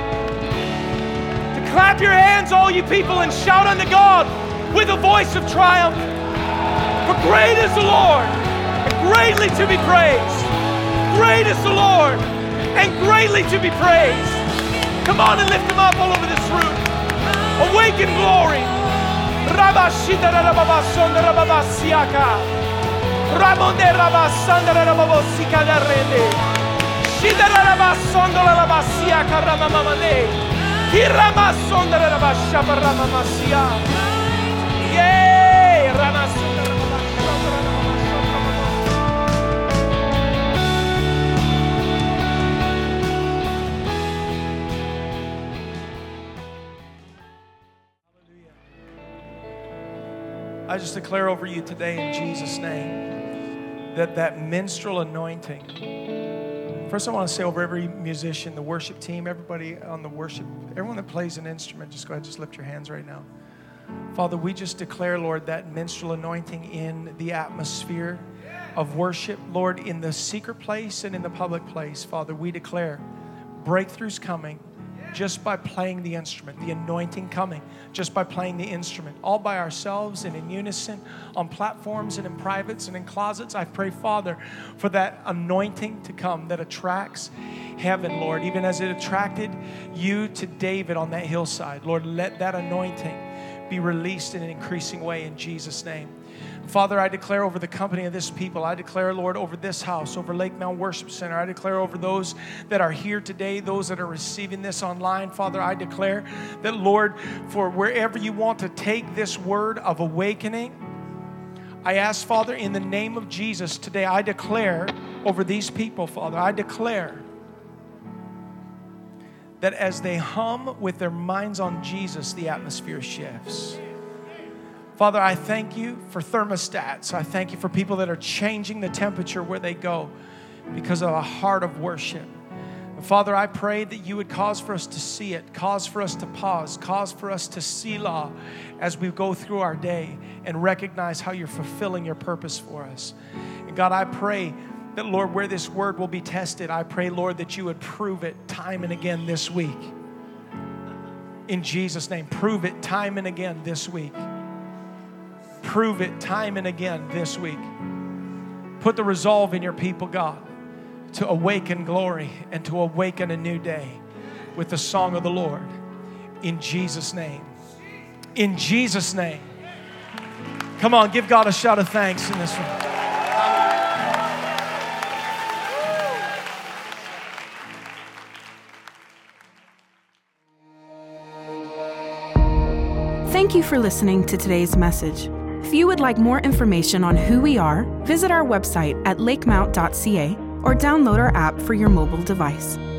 To clap your hands, all you people, and shout unto God with a voice of triumph. For great is the Lord, and greatly to be praised. great is the Lord, and greatly to be praised. Come on and lift him up all over this room. Awaken glory. Rabashita rababasonda rababasiaka. Ramonde rabasanda rababosika darende. Shida rabasonda rabasiaka ramamamane. Kiramasonda rabashaba ramamasia. Yay! Ramasonda rababasonda I just declare over you today in Jesus' name that that minstrel anointing. First, I want to say over every musician, the worship team, everybody on the worship, everyone that plays an instrument, just go ahead, just lift your hands right now. Father, we just declare, Lord, that minstrel anointing in the atmosphere of worship, Lord, in the secret place and in the public place. Father, we declare breakthroughs coming just by playing the instrument, the anointing coming just by playing the instrument, all by ourselves and in unison, on platforms and in privates and in closets. I pray, Father, for that anointing to come that attracts heaven, Lord, even as it attracted you to David on that hillside. Lord, let that anointing be released in an increasing way in Jesus' name. Father, I declare over the company of this people, I declare, Lord, over this house, over Lake Mount Worship Center, I declare over those that are here today, those that are receiving this online, Father, I declare that, Lord, for wherever you want to take this word of awakening, I ask, Father, in the name of Jesus, today I declare over these people, Father, I declare that as they hum with their minds on Jesus, the atmosphere shifts. Father, I thank you for thermostats. I thank you for people that are changing the temperature where they go because of a heart of worship. And Father, I pray that you would cause for us to see it, cause for us to pause, cause for us to selah as we go through our day and recognize how you're fulfilling your purpose for us. And God, I pray that, Lord, where this word will be tested, I pray, Lord, that you would prove it time and again this week. In Jesus' name, prove it time and again this week. Prove it time and again this week. Put the resolve in your people, God, to awaken glory and to awaken a new day with the song of the Lord. In Jesus' name. In Jesus' name. Come on, give God a shout of thanks in this room. Thank you for listening to today's message. If you would like more information on who we are, visit our website at lakemount dot c a or download our app for your mobile device.